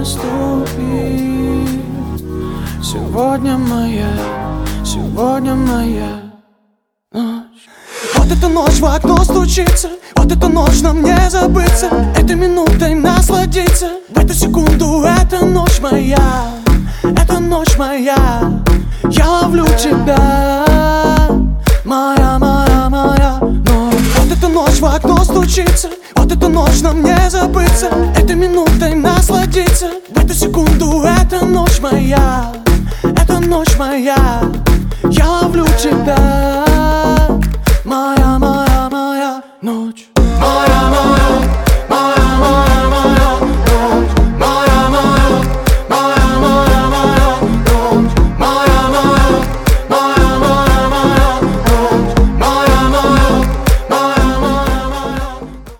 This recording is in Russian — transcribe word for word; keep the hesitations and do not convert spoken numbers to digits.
наступит. Сегодня моя, сегодня моя ночь. Вот эта ночь в окно стучится, вот эта ночь нам не забыться, этой минутой насладиться. В эту секунду эта ночь моя, эта ночь моя. Я ловлю тебя, моя, моя, моя ночь. Вот эта ночь в окно стучится, вот эта ночь нам не забыться, этой минутой насладиться. В эту секунду эта ночь моя, эта ночь моя. Я ловлю тебя, моя, моя.